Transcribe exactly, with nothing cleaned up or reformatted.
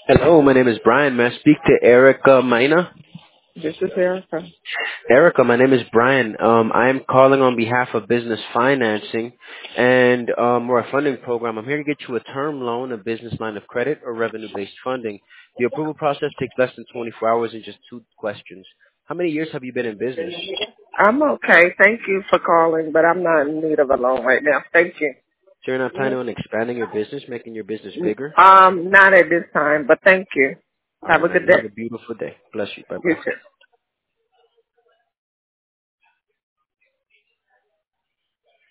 Hello, my name is Brian. May I speak to Erica Maina? This is Erica. Erica, my name is Brian. Um, I am calling on behalf of Business Financing, and um, we're a funding program. I'm here to get you a term loan, a business line of credit, or revenue-based funding. The approval process takes less than twenty-four hours and just two questions. How many years have you been in business? I'm okay. Thank you for calling, but I'm not in need of a loan right now. Thank you. So you're not planning on expanding your business, making your business bigger? Um, not at this time, but thank you. All Have a right. good You have day. a beautiful day. Bless you. You Bye-bye. too.